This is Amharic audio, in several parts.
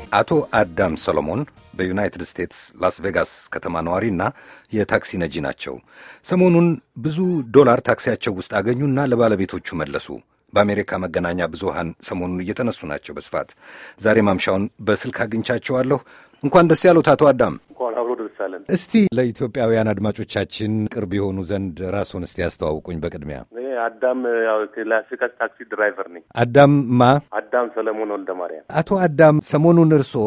አቶ አዳም ሰሎሞን በዩናይትድ ስቴትስ ላስ ቬጋስ ከተማ ነዋሪና የታክሲ ነጂ ናቸው። ሰሞኑን ብዙ ዶላር ታክሲያቸው ውስጥ አገኙና ለባለቤቶቹ መለሱ። በአሜሪካ መገናኛ ብዙሃን ሰሞኑን እየተነሱ ናቸው በስፋት። ዛሬ ማምሻውን በስልክ አግኝቻቸዋለሁ። እንኳን ደስ ያሉት አቶ አዳም። እስቲ ለኢትዮጵያውያን አድማጮቻችን ቅርብ የሆኑ ዘንድ ራስዎን እስቲ ያስተዋውቁኝ በቅድሚያ። አዳም ያው ክላሲካል ታክሲ ድራይቨር ነኝ። አዳም አዳም ሰለሞን ወልደማርያም። አቶ አዳም ሰሞኑን እርስዎ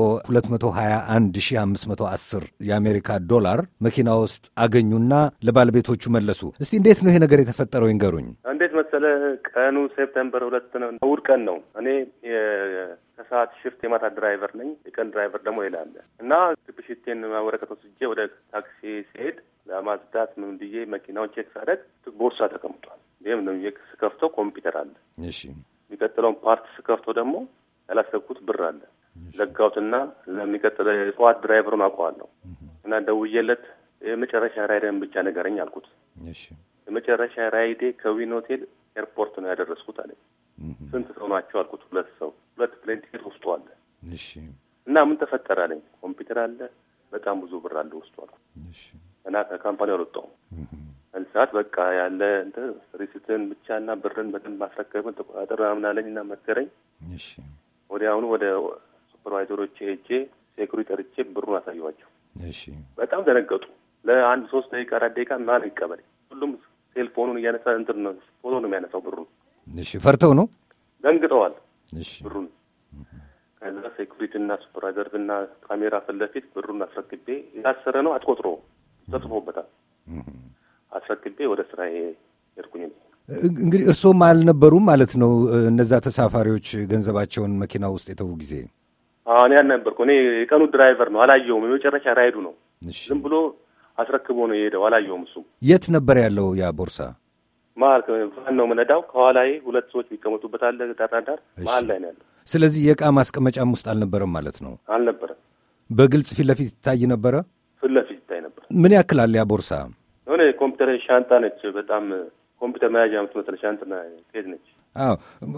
221,510 የአሜሪካ ዶላር መኪና ውስጥ አገኙና ለባለቤቶቹ መለሱ። እስቲ እንዴት ነው ይሄ ነገር የተፈጠረው ይንገሩኝ። እንዴት መሰለ፣ ቀኑ ሴፕቴምበር 2 ነው፣ እሑድ ቀን ነው። እኔ ከሰዓት ሽፍት የማታ ድራይቨር ነኝ፣ የቀን ድራይቨር ደግሞ ይላል እና ትብሽቴን ወረቀት ወስጄ ወደ ታክሲ ሲሄድ ለማጽዳት ምን ብዬ መኪናውን ቼክ ሳደርግ ቦርሳ ተቀምጧል። ይህም ነው ስከፍተው ኮምፒውተር አለ። እሺ፣ የሚቀጥለውን ፓርት ስከፍተው ደግሞ ያላሰብኩት ብር አለ። ዘጋሁትና ለሚቀጥለው ጠዋት ድራይቨሩን አውቀዋለሁ እና ደውዬለት የመጨረሻ ራይድን ብቻ ንገረኝ አልኩት። እሺ፣ የመጨረሻ ራይዴ ከዊን ሆቴል ኤርፖርት ነው ያደረስኩት አለኝ። ስንት ሰው ናቸው አልኩት። 2 ሰው፣ 2 ፕሌን ቲኬት ውስጡ አለ። እሺ፣ እና ምን ተፈጠረ አለኝ። ኮምፒውተር አለ፣ በጣም ብዙ ብር አለ ውስጡ አልኩት። እሺ፣ እና ከካምፓኒው አልወጣሁም። ሰዓት በቃ ያለ ሪሲትን ብቻና ብርን በደንብ ማስረከብን ተቆጣጠር ምናምን አለኝና መከረኝ። እሺ፣ ወዲያውኑ ወደ ሱፐርቫይዘሮቼ ሄጄ ሴኩሪቲ ጠርቼ ብሩን አሳየኋቸው። እሺ፣ በጣም ደነገጡ። ለአንድ 3 ደቂቃ 4 ደቂቃ ማን ይቀበለኝ? ሁሉም ሴልፎኑን እያነሳ እንትን ነው ፎቶ ነው የሚያነሳው ብሩን። እሺ፣ ፈርተው ነው ደንግጠዋል። እሺ፣ ብሩን ከዛ ሴኩሪቲና ሱፐርቫይዘርና ካሜራ ፊት ለፊት ብሩን አስረክቤ የታሰረ ነው አትቆጥሮ ተጽፎበታል። አስረክቤ ወደ ስራዬ ሄድኩኝ። እንግዲህ እርስዎም አልነበሩም ማለት ነው እነዛ ተሳፋሪዎች ገንዘባቸውን መኪና ውስጥ የተዉ ጊዜ? እኔ አልነበርኩ። እኔ የቀኑ ድራይቨር ነው፣ አላየውም። የመጨረሻ ራይዱ ነው። ዝም ብሎ አስረክቦ ነው የሄደው፣ አላየውም። እሱ የት ነበር ያለው ያ ቦርሳ? መሀል ቫን ነው የምነዳው። ከኋላዬ 2 ሰዎች የሚቀመጡበት አለ፣ ዳር መሀል ላይ ነው ያለው። ስለዚህ የዕቃ ማስቀመጫም ውስጥ አልነበረም ማለት ነው? አልነበረም። በግልጽ ፊት ለፊት ይታይ ነበረ? ፊት ለፊት ይታይ ነበር። ምን ያክላል ያ ቦርሳ? ሆነ ኮምፒውተር ሻንጣ ነች። በጣም ኮምፒውተር መያዣ የምትመስል ሻንጣ ነች። አዎ፣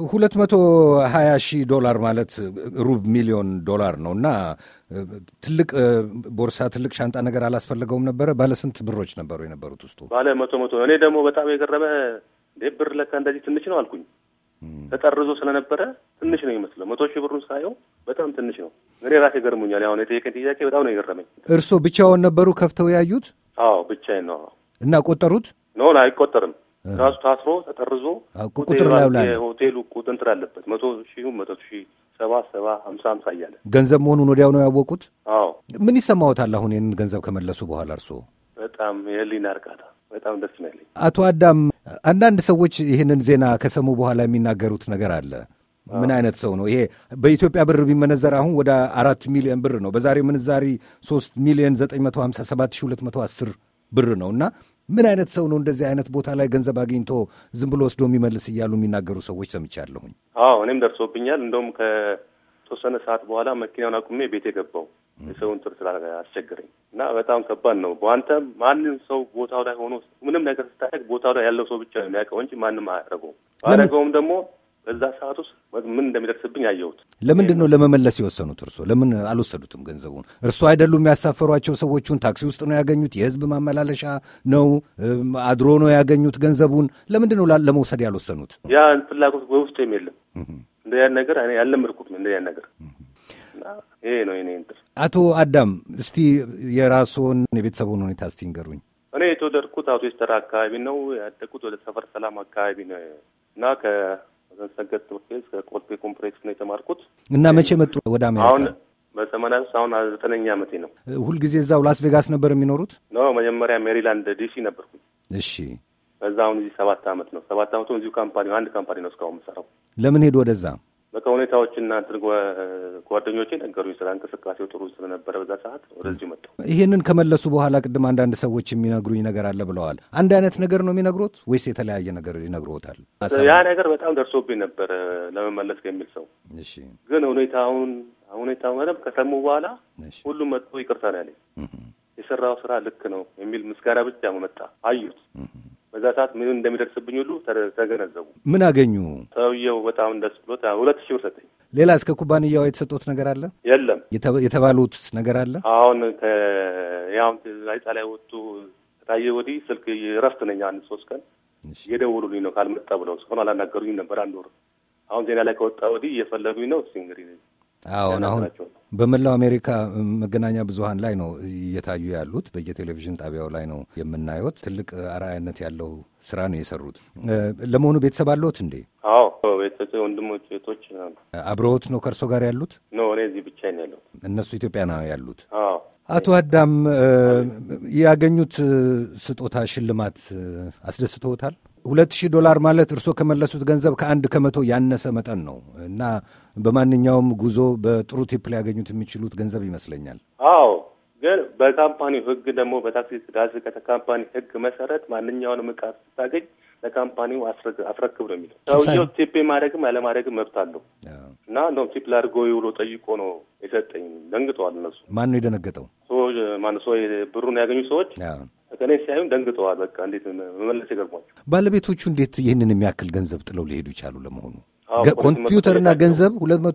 $220,000 ማለት $250,000 ነው። እና ትልቅ ቦርሳ፣ ትልቅ ሻንጣ ነገር አላስፈለገውም ነበረ? ባለ ስንት ብሮች ነበሩ የነበሩት ውስጡ? ባለ 100። እኔ ደግሞ በጣም የገረመ ብር ለካ እንደዚህ ትንሽ ነው አልኩኝ። ተጠርዞ ስለነበረ ትንሽ ነው ይመስለው። 100,000 ብሩን ሳየው በጣም ትንሽ ነው። እኔ ራሴ ገርሞኛል። አሁን የጠየቀኝ ጥያቄ በጣም ነው የገረመኝ። እርስዎ ብቻውን ነበሩ ከፍተው ያዩት? አዎ፣ ብቻዬን ነው። እና ቆጠሩት? ነው አይቆጠርም። ራሱ ታስሮ ተጠርዞ ቁጥር ላይ ያለ የሆቴሉ ቁጥር አለበት። 100,000 100,000 70 50 እያለ ገንዘብ መሆኑን ወዲያው ነው ያወቁት? አዎ። ምን ይሰማዎታል አሁን ይህን ገንዘብ ከመለሱ በኋላ እርስዎ? በጣም የህሊና እርካታ፣ በጣም ደስ ነው ያለኝ። አቶ አዳም፣ አንዳንድ ሰዎች ይህንን ዜና ከሰሙ በኋላ የሚናገሩት ነገር አለ። ምን አይነት ሰው ነው ይሄ? በኢትዮጵያ ብር ቢመነዘር አሁን ወደ 4 ሚሊዮን ብር ነው። በዛሬ ምንዛሪ 3,957,210 ብር ነው። እና ምን አይነት ሰው ነው እንደዚህ አይነት ቦታ ላይ ገንዘብ አግኝቶ ዝም ብሎ ወስዶ የሚመልስ እያሉ የሚናገሩ ሰዎች ሰምቻለሁኝ። አዎ፣ እኔም ደርሶብኛል። እንደውም ከተወሰነ ሰዓት በኋላ መኪናውን አቁሜ ቤት የገባው የሰውን ጥር ስላስቸገረኝ እና በጣም ከባድ ነው። በአንተ ማንም ሰው ቦታው ላይ ሆኖ ምንም ነገር ስታደርግ ቦታው ላይ ያለው ሰው ብቻ ነው የሚያውቀው እንጂ ማንም አያደርገውም። ባደረገውም ደግሞ በዛ ሰዓት ውስጥ ምን እንደሚደርስብኝ አየሁት። ለምንድን ነው ለመመለስ የወሰኑት? እርሶ ለምን አልወሰዱትም ገንዘቡን? እርሶ አይደሉም ያሳፈሯቸው ሰዎቹን? ታክሲ ውስጥ ነው ያገኙት? የህዝብ ማመላለሻ ነው አድሮ ነው ያገኙት ገንዘቡን? ለምንድን ነው ለመውሰድ ያልወሰኑት? ያ ፍላጎት በውስጤም የለም። እንደያን ነገር እኔ ያለመድኩት እንደያን ነገር እና ይሄ ነው የኔ እንትን። አቶ አዳም፣ እስቲ የራስዎን የቤተሰቡን ሁኔታ እስቲ ንገሩኝ። እኔ የተወለድኩት አውቶስተር አካባቢ ነው ያደግኩት። ወደ ሰፈር ሰላም አካባቢ ነው እና ሰገድ ትምህርት ቤት ከቆልፌ ኮምፕሌክስ ነው የተማርኩት። እና መቼ መጡ ወደ አሜሪካ? አሁን በ80 አሁን 9ኛ ዓመቴ ነው። ሁልጊዜ እዛው ላስ ቬጋስ ነበር የሚኖሩት? ነው መጀመሪያ ሜሪላንድ ዲሲ ነበርኩኝ። እሺ። በዛ አሁን እዚህ 7 ዓመት ነው። 7 ዓመቱ እዚሁ ካምፓኒ አንድ ካምፓኒ ነው እስካሁን የምሰራው። ለምን ሄዱ ወደዛ? በቃ ሁኔታዎችና ጓደኞቼ ነገሩኝ። ስራ እንቅስቃሴው ጥሩ ስለነበረ በዛ ሰዓት ወደዚሁ መጣሁ። ይሄንን ከመለሱ በኋላ ቅድም አንዳንድ ሰዎች የሚነግሩኝ ነገር አለ ብለዋል። አንድ አይነት ነገር ነው የሚነግሩት ወይስ የተለያየ ነገር ይነግሩታል? ያ ነገር በጣም ደርሶብኝ ነበር ለመመለስ ከሚል ሰው። እሺ። ግን ሁኔታውን በደንብ ከሰሙ በኋላ ሁሉም መጥቶ ይቅርታ ነው ያለኝ። የሰራው ስራ ልክ ነው የሚል ምስጋና ብቻ መጣ። አዩት። በዛ ሰዓት ምን እንደሚደርስብኝ ሁሉ ተገነዘቡ። ምን አገኙ? ሰውየው በጣም ደስ ብሎት 2,000 ብር ሰጠኝ። ሌላ እስከ ኩባንያው የተሰጡት ነገር አለ? የለም። የተባሉት ነገር አለ? አሁን ያው ጋዜጣ ላይ ወጡ ከታየ ወዲህ ስልክ እረፍት ነኝ 1-3 ቀን እየደወሉልኝ ነው ካልመጣ ብለው እስካሁን አላናገሩኝ ነበር 1 ወር። አሁን ዜና ላይ ከወጣ ወዲህ እየፈለጉኝ ነው። እስኪ እንግዲህ አሁን በመላው አሜሪካ መገናኛ ብዙሃን ላይ ነው እየታዩ ያሉት። በየቴሌቪዥን ጣቢያው ላይ ነው የምናዩት። ትልቅ አርአያነት ያለው ስራ ነው የሰሩት። ለመሆኑ ቤተሰብ አለዎት እንዴ? አዎ፣ ቤተሰብ ወንድሞች፣ እህቶች አብረውት ነው ከእርሶ ጋር ያሉት? ነው እኔ እዚህ ብቻዬን ያለሁት። እነሱ ኢትዮጵያ ነው ያሉት? አዎ። አቶ አዳም ያገኙት ስጦታ ሽልማት አስደስቶታል? $2,000 ማለት እርሶ ከመለሱት ገንዘብ ከ1 ከመቶ ያነሰ መጠን ነው እና በማንኛውም ጉዞ በጥሩ ቲፕ ሊያገኙት የሚችሉት ገንዘብ ይመስለኛል። አዎ፣ ግን በካምፓኒው ሕግ ደግሞ በታክሲ ካምፓኒ ሕግ መሰረት ማንኛውንም ዕቃ ስታገኝ ለካምፓኒው አስረክብ ነው የሚለው። ሰውየው ቲፕ ማድረግም ያለማድረግም መብት አለው እና እንደውም ቲፕ ላድርጎ ብሎ ጠይቆ ነው የሰጠኝ። ደንግጠዋል እነሱ። ማን ነው የደነገጠው? ብሩን ያገኙ ሰዎች ከኔ ሲያዩን ደንግጠዋል። በቃ እንዴት መመለስ ይገርሟቸው። ባለቤቶቹ እንዴት ይህንን የሚያክል ገንዘብ ጥለው ሊሄዱ ይቻሉ? ለመሆኑ ኮምፒውተርና ገንዘብ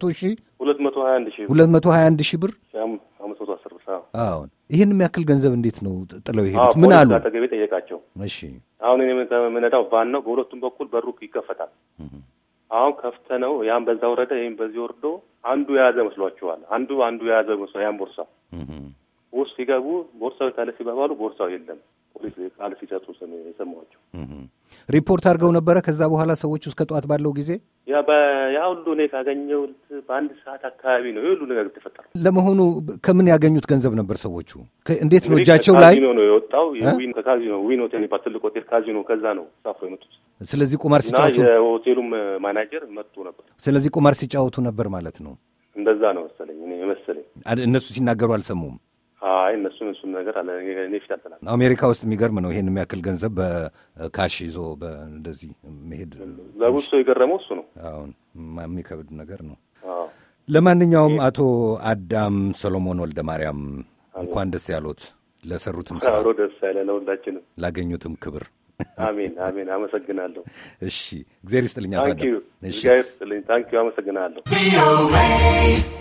221 ሺህ ብር 510 ብር። አሁን ይህን የሚያክል ገንዘብ እንዴት ነው ጥለው የሄዱት? ምን አሉ? አጠገቤ ጠየቃቸው። እሺ፣ አሁን እኔ የምነዳው ቫን ነው። በሁለቱም በኩል በሩ ይከፈታል። አሁን ከፍተ ነው ያን በዛ ወረደ፣ ይሄን በዚህ ወርዶ አንዱ የያዘ መስሏቸዋል። አንዱ የያዘ መስሏ ያን ቦርሳ ውስጥ ሲገቡ ቦርሳው ታለ ሲባባሉ ቦርሳው የለም። ፖሊስ ቃል ሲሰጡ የሰማኋቸው። ሪፖርት አድርገው ነበረ። ከዛ በኋላ ሰዎች እስከ ጠዋት ባለው ጊዜ ያ ሁሉ እኔ ካገኘሁት በአንድ ሰዓት አካባቢ ነው ይህ ሁሉ ነገር የተፈጠረው። ለመሆኑ ከምን ያገኙት ገንዘብ ነበር ሰዎቹ? እንዴት ነው እጃቸው ላይ? ካዚኖ ነው የወጣው። ከካዚኖ ዊን ሆቴል የሚባል ትልቅ ሆቴል ካዚኖ፣ ከዛ ነው ሳፍሮ የመጡት። ስለዚህ ቁማር ሲጫወቱ የሆቴሉም ማናጀር መጥቶ ነበር። ስለዚህ ቁማር ሲጫወቱ ነበር ማለት ነው። እንደዛ ነው መሰለኝ እኔ መሰለኝ። እነሱ ሲናገሩ አልሰሙም? አይ እነሱን ነገር አለ እኔ ፊት አልተናገርኩም። አሜሪካ ውስጥ የሚገርም ነው ይሄን የሚያክል ገንዘብ በካሽ ይዞ እንደዚህ መሄድ። ለብዙ ሰው የገረመው እሱ ነው። አሁን የሚከብድ ነገር ነው። ለማንኛውም አቶ አዳም ሰሎሞን ወልደ ማርያም እንኳን ደስ ያሎት። ለሰሩትም ስራ ደስ ያለ ለሁላችንም፣ ላገኙትም ክብር። አሜን አሜን። አመሰግናለሁ። እሺ፣ እግዚአብሔር ይስጥልኝ አቶ አዳም። እግዚአብሔር ይስጥልኝ። ታንኪዩ። አመሰግናለሁ።